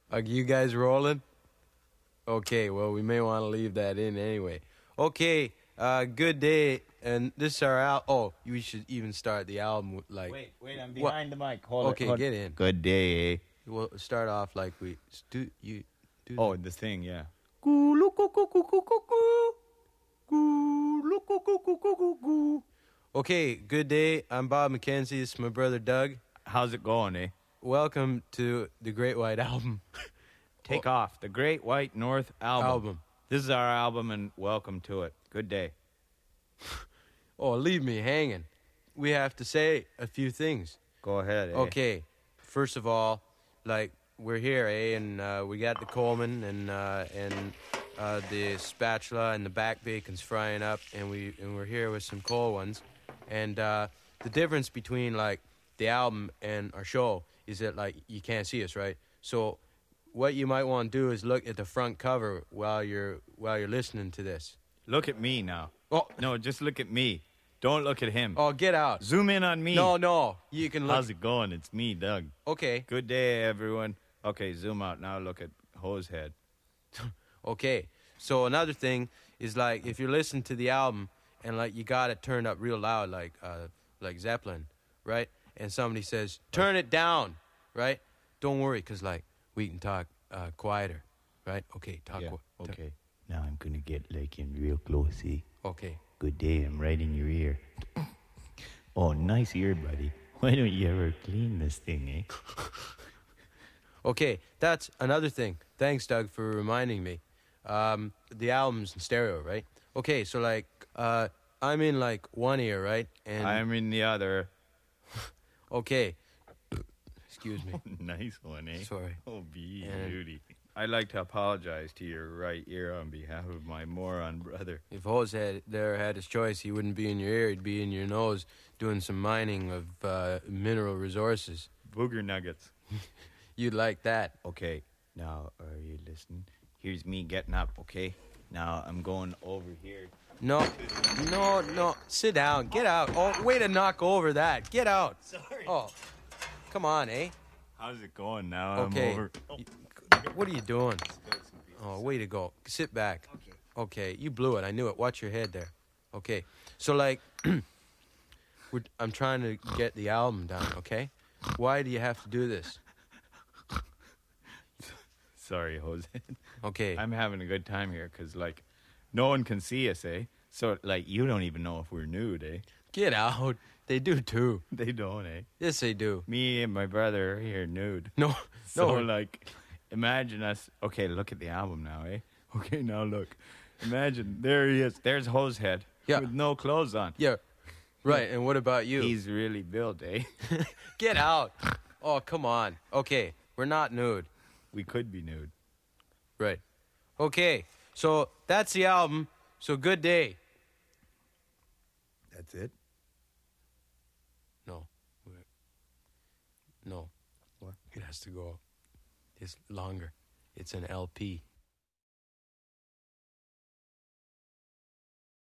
Are you guys rolling? Okay, well, we may want to leave that in anyway. Okay, good day. And this is our Oh, we should even start the album with, like. Wait, I'm What? behind the mic. Hold it. Okay, get in. Good day, eh? We'll start off like we do. You do. Oh, the thing, yeah. Okay, good day. I'm Bob McKenzie. This is my brother Doug. How's it going, eh? Welcome to the Great White Album. Take off. The Great White North album. This is our album, and welcome to it. Good day. Oh, leave me hanging. We have to say a few things. Go ahead, eh? Okay, first of all, like, we're here, eh? And we got the Coleman and the spatula and the back bacon's frying up, and we're here with some cold ones. And the difference between, like, the album and our show is that, like, you can't see us, right? So what you might want to do is look at the front cover while you're listening to this. Look at me now. Oh, No, just look at me. Don't look at him. oh, get out. Zoom in on me. No, you can look. How's it going? It's me, Doug. Okay. Good day, everyone. Okay, zoom out. Now look at Hosehead. Okay. So another thing is, like, if you're listening to the album and, like, you got it turned up real loud, like Zeppelin, right? And somebody says, turn it down, right? Don't worry, because, like, we can talk quieter, right? Okay, talk. Yeah, okay. Now I'm going to get, like, in real close, see? Okay. Good day, I'm right in your ear. Oh, nice ear, buddy. Why don't you ever clean this thing, eh? Okay, that's another thing. Thanks, Doug, for reminding me. The album's in stereo, right? Okay, so, like, I'm in, like, one ear, right? And I'm in the other. okay. Excuse me. Nice one, eh? Sorry. Oh, And- beauty. I'd like to apologize to your right ear on behalf of my moron brother. If Hose had his choice, he wouldn't be in your ear. He'd be in your nose doing some mining of mineral resources. Booger nuggets. You'd like that. Okay, now, are you listening? Here's me getting up, okay? Now, I'm going over here. No. Sit down. Get out. Oh, way to knock over that. Get out. Sorry. Oh, come on, eh? How's it going now? Okay. I'm over. What are you doing? Oh, way to go. Sit back. Okay, you blew it. I knew it. Watch your head there. Okay. So, like, I'm trying to get the album done, okay? Why do you have to do this? Sorry, Jose. Okay. I'm having a good time here because, like, no one can see us, eh? So, like, you don't even know if we're nude, eh? Get out. They do, too. They don't, eh? Yes, they do. Me and my brother are here nude. No. So, No. like, imagine us. Okay, look at the album now, eh? Okay, now look. Imagine, there he is. There's Hosehead. Yeah. With no clothes on. Yeah. Right, and what about you? He's really built, eh? Get out. Oh, come on. Okay, we're not nude. We could be nude. Right. Okay, so that's the album. So good day. That's it? No. No. What? It has to go. It's longer. It's an LP.